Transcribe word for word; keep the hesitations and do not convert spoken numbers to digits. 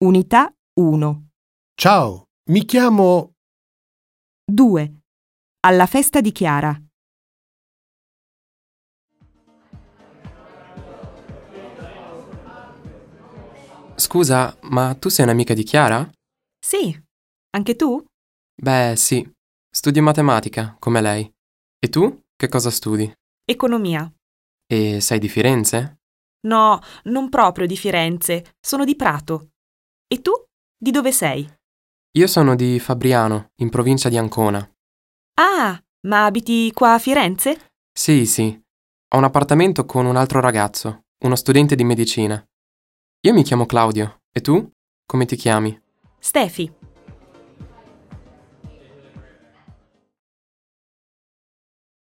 Unità uno. Ciao, mi chiamo... due. Alla festa di Chiara. Scusa, ma tu sei un'amica di Chiara? Sì, anche tu? Beh, sì. Studio matematica, come lei. E tu? Che cosa studi? Economia. E sei di Firenze? No, non proprio di Firenze, sono di Prato. E tu? Di dove sei? Io sono di Fabriano, in provincia di Ancona. Ah, ma abiti qua a Firenze? Sì, sì. Ho un appartamento con un altro ragazzo, uno studente di medicina. Io mi chiamo Claudio. E tu? Come ti chiami? Stefi.